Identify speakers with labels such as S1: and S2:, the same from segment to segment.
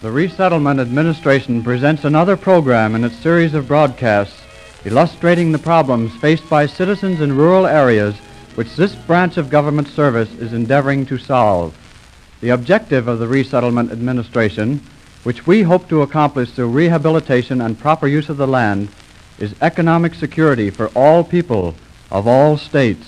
S1: The Resettlement Administration presents another program in its series of broadcasts illustrating the problems faced by citizens in rural areas which this branch of government service is endeavoring to solve. The objective of the Resettlement Administration, which we hope to accomplish through rehabilitation and proper use of the land, is economic security for all people of all states.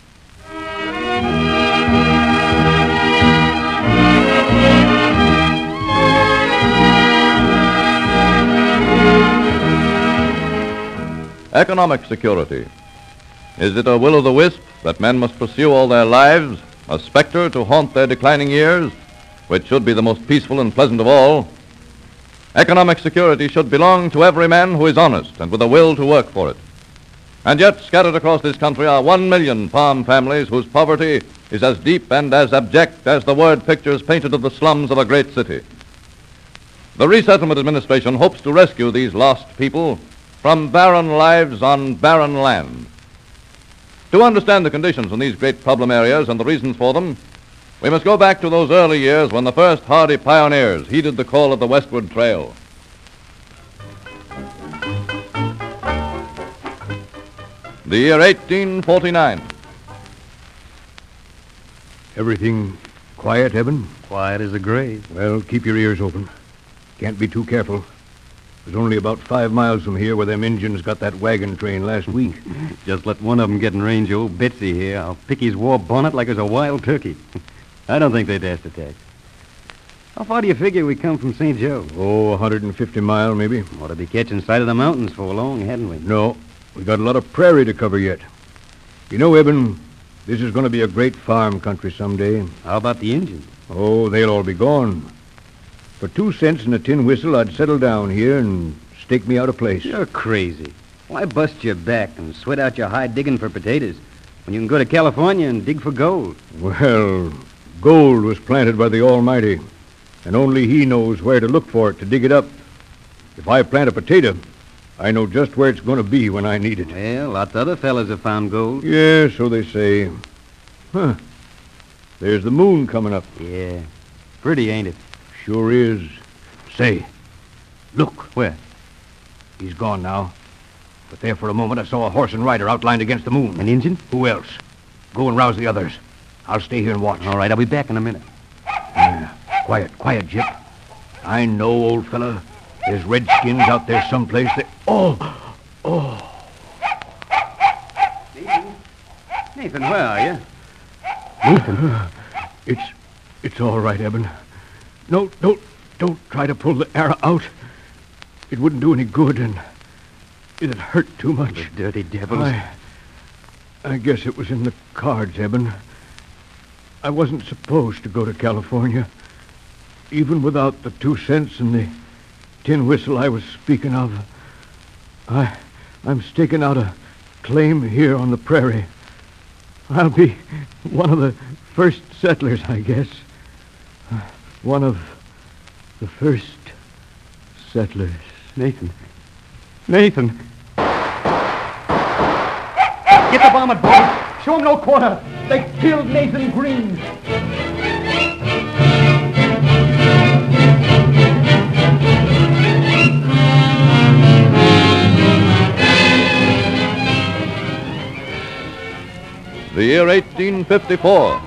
S2: Economic security. Is it a will-o'-the-wisp that men must pursue all their lives, a specter to haunt their declining years, which should be the most peaceful and pleasant of all? Economic security should belong to every man who is honest and with a will to work for it. And yet, scattered across this country are 1 million farm families whose poverty is as deep and as abject as the word pictures painted of the slums of a great city. The Resettlement Administration hopes to rescue these lost people from barren lives on barren land. To understand the conditions in these great problem areas and the reasons for them, we must go back to those early years when the first hardy pioneers heeded the call of the westward trail. The year 1849.
S3: Everything quiet, Eben?
S4: Quiet as a grave.
S3: Well, keep your ears open. Can't be too careful. There's only about 5 miles from here where them Injuns got that wagon train last week.
S4: Just let one of them get in range of old Betsy here. I'll pick his war bonnet like it's a wild turkey. I don't think they'd dare to attack. How far do you figure we come from St. Joe?
S3: Oh, 150 mile, maybe.
S4: Ought to be catching sight of the mountains for long, hadn't we?
S3: No, we got a lot of prairie to cover yet. You know, Eben, this is going to be a great farm country someday.
S4: How about the Injuns?
S3: Oh, they'll all be gone. For 2 cents and a tin whistle, I'd settle down here and stake me out a place.
S4: You're crazy. Why bust your back and sweat out your hide digging for potatoes when you can go to California and dig for gold?
S3: Well, gold was planted by the Almighty, and only He knows where to look for it to dig it up. If I plant a potato, I know just where it's going to be when I need it.
S4: Well, lots of other fellas have found gold.
S3: Yeah, so they say. Huh. There's the moon coming up.
S4: Yeah. Pretty, ain't it?
S3: Sure is. Say, look.
S4: Where?
S3: He's gone now. But there for a moment I saw a horse and rider outlined against the moon.
S4: An Injun?
S3: Who else? Go and rouse the others. I'll stay here and watch.
S4: All right, I'll be back in a minute.
S3: Quiet, Jip. I know, old fella. There's redskins out there someplace that... Oh!
S4: Nathan, where are you?
S3: Nathan? It's all right, Eben. No, don't try to pull the arrow out. It wouldn't do any good, and it'd hurt too much.
S4: The dirty devils.
S3: I guess it was in the cards, Eben. I wasn't supposed to go to California. Even without the 2 cents and the tin whistle I was speaking of. I'm staking out a claim here on the prairie. I'll be one of the first settlers, I guess. One of the first settlers.
S4: Nathan. Get the varmint, boys. Show 'em no quarter. They killed Nathan Green.
S2: The year 1854.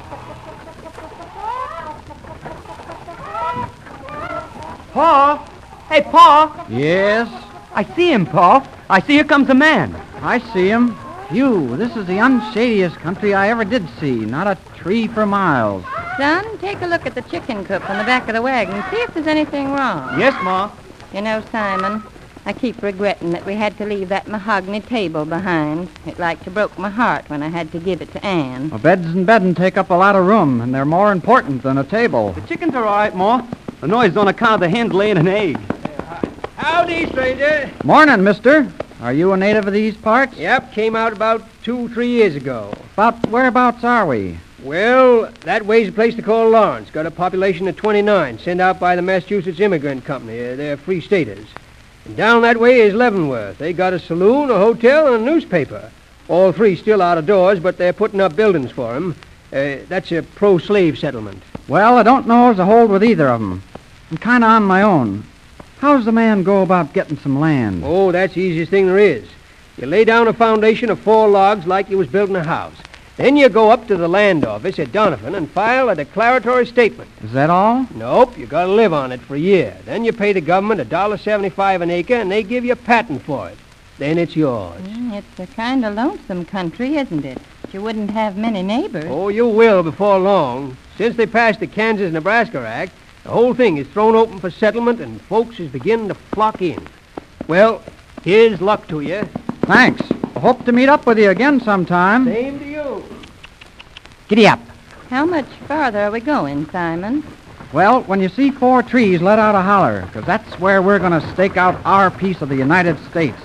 S5: Pa? Hey, Pa?
S1: Yes,
S5: I see him, Pa. I see here comes a man.
S1: I see him. Phew, this is the unshadiest country I ever did see. Not a tree for miles.
S6: Son, take a look at the chicken coop on the back of the wagon. See if there's anything wrong.
S5: Yes, Ma.
S6: You know, Simon, I keep regretting that we had to leave that mahogany table behind. It like to broke my heart when I had to give it to Anne.
S1: Well, beds and bedding take up a lot of room, and they're more important than a table.
S5: The chickens are all right, Ma. The noise is on account of the hens laying an egg. Howdy, stranger.
S1: Morning, mister. Are you a native of these parts?
S5: Yep, came out about 2-3 years ago.
S1: About whereabouts are we?
S5: Well, that way's a place to call Lawrence. Got a population of 29, sent out by the Massachusetts Immigrant Company. They're free staters. And down that way is Leavenworth. They got a saloon, a hotel, and a newspaper. All three still out of doors, but they're putting up buildings for 'em. That's a pro-slave settlement.
S1: Well, I don't know as I hold with either of them. I'm kind of on my own. How does a man go about getting some land?
S5: Oh, that's the easiest thing there is. You lay down a foundation of 4 logs like you was building a house. Then you go up to the land office at Donovan and file a declaratory statement.
S1: Is that all?
S5: Nope, you gotta live on it for a year. Then you pay the government $1.75 an acre, and they give you a patent for it. Then it's yours.
S6: It's a kind of lonesome country, isn't it? You wouldn't have many neighbors.
S5: Oh, you will before long. Since they passed the Kansas-Nebraska Act, the whole thing is thrown open for settlement, and folks is beginning to flock in. Well, here's luck to you.
S1: Thanks. I hope to meet up with you again sometime.
S5: Same to you.
S1: Giddy up.
S6: How much farther are we going, Simon?
S1: Well, when you see 4 trees, let out a holler, because that's where we're going to stake out our piece of the United States.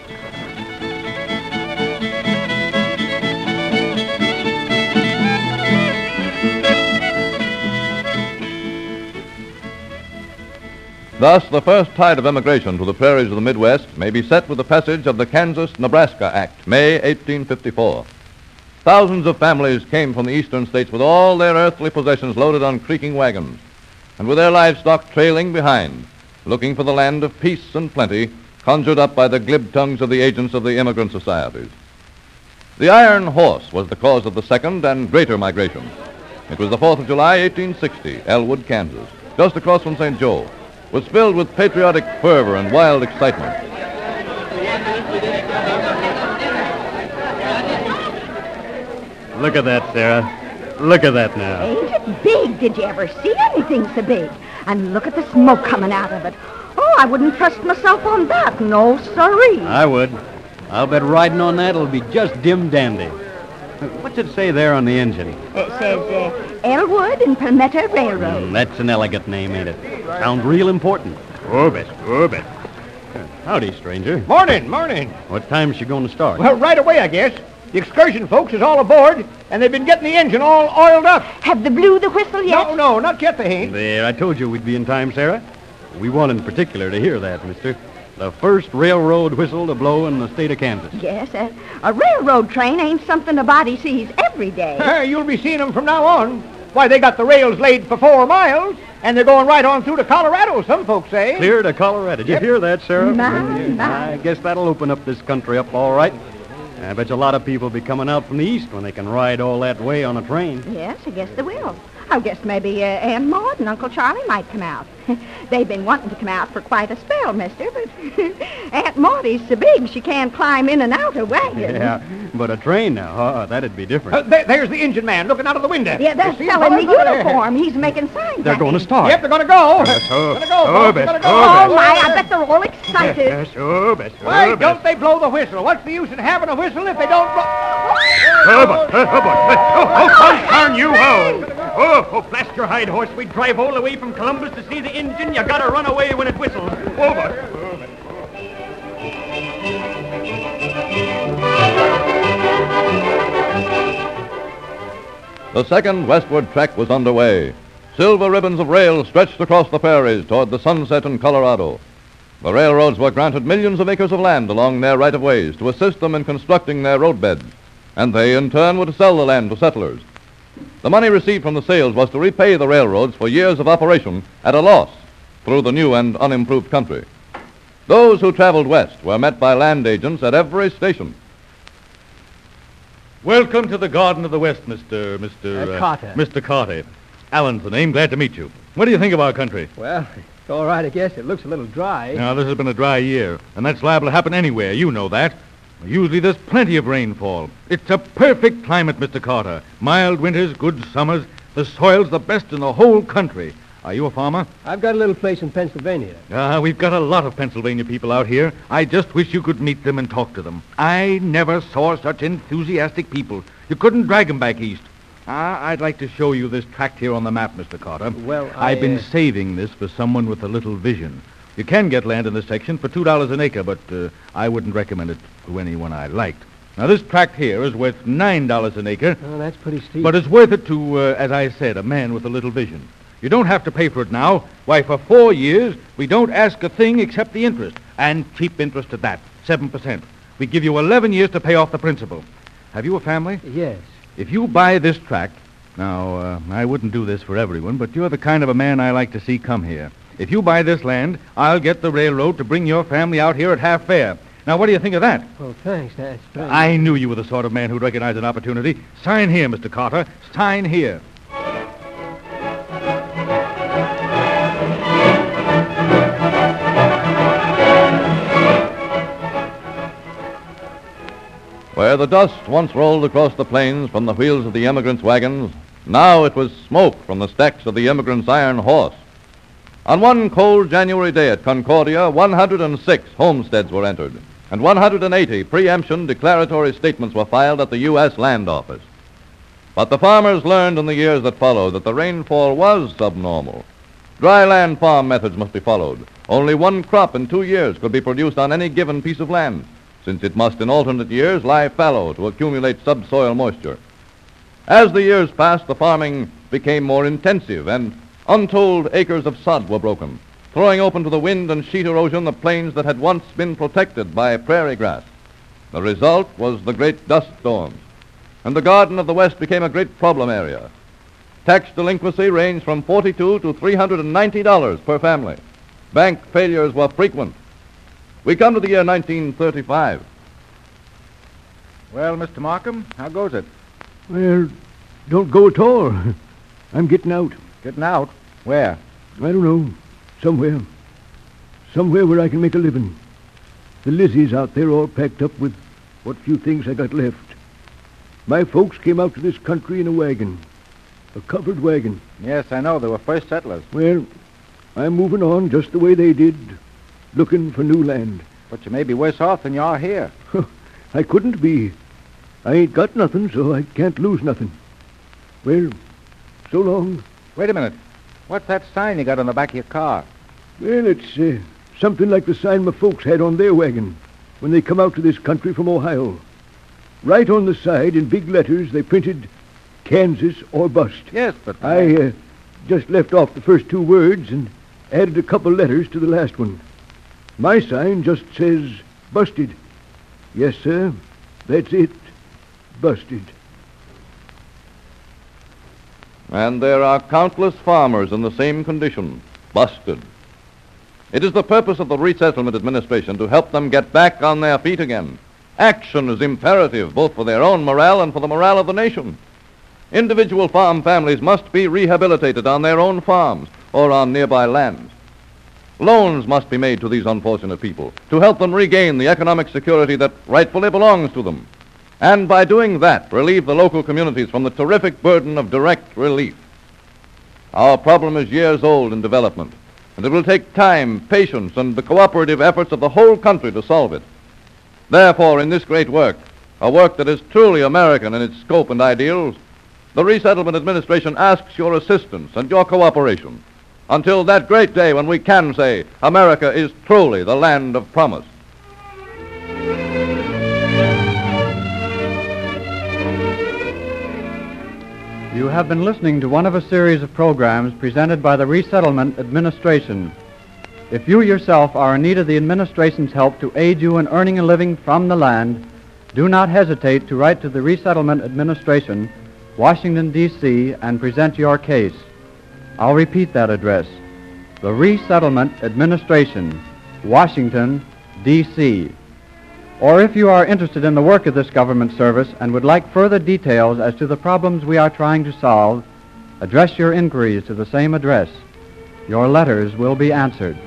S2: Thus, the first tide of emigration to the prairies of the Midwest may be set with the passage of the Kansas-Nebraska Act, May 1854. Thousands of families came from the eastern states with all their earthly possessions loaded on creaking wagons, and with their livestock trailing behind, looking for the land of peace and plenty conjured up by the glib tongues of the agents of the immigrant societies. The Iron Horse was the cause of the second and greater migration. It was the 4th of July, 1860, Elwood, Kansas, just across from St. Joe, was filled with patriotic fervor and wild excitement.
S4: Look at that, Sarah. Look at that now.
S7: Ain't it big? Did you ever see anything so big? And look at the smoke coming out of it. Oh, I wouldn't trust myself on that. No, sirree.
S4: I would. I'll bet riding on that will be just dim dandy. What's it say there on the engine?
S7: It says Elwood and Palmetto Railroad.
S4: That's an elegant name, ain't it? Sounds real important. Orbit. Howdy, stranger.
S3: Morning.
S4: What time's she going to start?
S3: Well, right away, I guess. The excursion folks is all aboard, and they've been getting the engine all oiled up.
S7: Have they blew the whistle yet?
S3: No, not yet, they ain't.
S4: There, I told you we'd be in time, Sarah. We want in particular to hear that, mister. The first railroad whistle to blow in the state of Kansas.
S7: Yes, a railroad train ain't something a body sees every day.
S3: You'll be seeing them from now on. Why, they got the rails laid for 4 miles, and they're going right on through to Colorado, some folks say.
S4: Clear to Colorado. Did you hear that, Sarah?
S7: My.
S4: I guess that'll open up this country up all right. I bet you a lot of people will be coming out from the east when they can ride all that way on a train.
S7: Yes, I guess they will. I guess maybe Aunt Maud and Uncle Charlie might come out. They've been wanting to come out for quite a spell, mister, but Aunt Maudie's so big she can't climb in and out a wagon.
S4: Yeah, but a train now, that'd be different.
S3: There's the engine man looking out of the window.
S7: Yeah, that fellow in the uniform. He's making signs.
S4: They're going to start.
S3: Yep, they're going to go.
S7: Oh, my, I bet they're all excited.
S3: Why don't they blow the whistle? What's the use in having a whistle if they don't blow...
S8: Turn you home! Oh, blast your hide horse. We drive all the way from Columbus to see the engine. You gotta run away when it whistles. Over.
S2: The second westward trek was underway. Silver ribbons of rail stretched across the prairies toward the sunset in Colorado. The railroads were granted millions of acres of land along their right-of-ways to assist them in constructing their roadbeds, and they, in turn, were to sell the land to settlers. The money received from the sales was to repay the railroads for years of operation at a loss through the new and unimproved country. Those who traveled west were met by land agents at every station.
S8: Welcome to the Garden of the West, Mr.
S5: Carter.
S8: Mr. Carter. Allen's the name. Glad to meet you. What do you think of our country?
S5: Well, it's all right, I guess. It looks a little dry.
S8: Now, this has been a dry year, and that's liable to happen anywhere. You know that. Usually there's plenty of rainfall. It's a perfect climate, Mr. Carter. Mild winters, good summers. The soil's the best in the whole country. Are you a farmer?
S5: I've got a little place in Pennsylvania.
S8: We've got a lot of Pennsylvania people out here. I just wish you could meet them and talk to them. I never saw such enthusiastic people. You couldn't drag them back east. I'd like to show you this tract here on the map, Mr. Carter.
S5: Well,
S8: I've been saving this for someone with a little vision. You can get land in this section for $2 an acre, but I wouldn't recommend it to anyone I liked. Now, this tract here is worth $9 an acre.
S5: Oh, that's pretty steep.
S8: But it's worth it to, as I said, a man with a little vision. You don't have to pay for it now. Why, for 4 years, we don't ask a thing except the interest, and cheap interest at that, 7%. We give you 11 years to pay off the principal. Have you a family?
S5: Yes.
S8: If you buy this tract, now, I wouldn't do this for everyone, but you're the kind of a man I like to see come here. If you buy this land, I'll get the railroad to bring your family out here at half fare. Now, what do you think of that?
S5: Well, thanks. That's very...
S8: I knew you were the sort of man who'd recognize an opportunity. Sign here, Mr. Carter. Sign here.
S2: Where the dust once rolled across the plains from the wheels of the emigrants' wagons, now it was smoke from the stacks of the emigrants' iron horse. On one cold January day at Concordia, 106 homesteads were entered, and 180 preemption declaratory statements were filed at the U.S. Land Office. But the farmers learned in the years that followed that the rainfall was subnormal. Dry land farm methods must be followed. Only one crop in 2 years could be produced on any given piece of land, since it must in alternate years lie fallow to accumulate subsoil moisture. As the years passed, the farming became more intensive, and untold acres of sod were broken, throwing open to the wind and sheet erosion the plains that had once been protected by prairie grass. The result was the great dust storms, and the Garden of the West became a great problem area. Tax delinquency ranged from $42 to $390 per family. Bank failures were frequent. We come to the year 1935.
S8: Well, Mr. Markham, how goes it?
S3: Well, don't go at all. I'm getting out.
S8: Getting out? Where?
S3: I don't know. Somewhere. Somewhere where I can make a living. The Lizzies out there all packed up with what few things I got left. My folks came out to this country in a wagon. A covered wagon.
S8: Yes, I know. They were first settlers.
S3: Well, I'm moving on just the way they did, looking for new land.
S8: But you may be worse off than you are here.
S3: I couldn't be. I ain't got nothing, so I can't lose nothing. Well, so long.
S8: Wait a minute. What's that sign you got on the back of your car?
S3: Well, it's something like the sign my folks had on their wagon when they come out to this country from Ohio. Right on the side, in big letters, they printed Kansas or bust.
S8: Yes, but...
S3: I just left off the first 2 words and added a couple letters to the last one. My sign just says busted. Yes, sir. That's it. Busted.
S2: And there are countless farmers in the same condition, busted. It is the purpose of the Resettlement Administration to help them get back on their feet again. Action is imperative, both for their own morale and for the morale of the nation. Individual farm families must be rehabilitated on their own farms or on nearby lands. Loans must be made to these unfortunate people to help them regain the economic security that rightfully belongs to them. And by doing that, relieve the local communities from the terrific burden of direct relief. Our problem is years old in development, and it will take time, patience, and the cooperative efforts of the whole country to solve it. Therefore, in this great work, a work that is truly American in its scope and ideals, the Resettlement Administration asks your assistance and your cooperation until that great day when we can say America is truly the land of promise.
S1: You have been listening to one of a series of programs presented by the Resettlement Administration. If you yourself are in need of the administration's help to aid you in earning a living from the land, do not hesitate to write to the Resettlement Administration, Washington, D.C., and present your case. I'll repeat that address. The Resettlement Administration, Washington, D.C. Or if you are interested in the work of this government service and would like further details as to the problems we are trying to solve, address your inquiries to the same address. Your letters will be answered.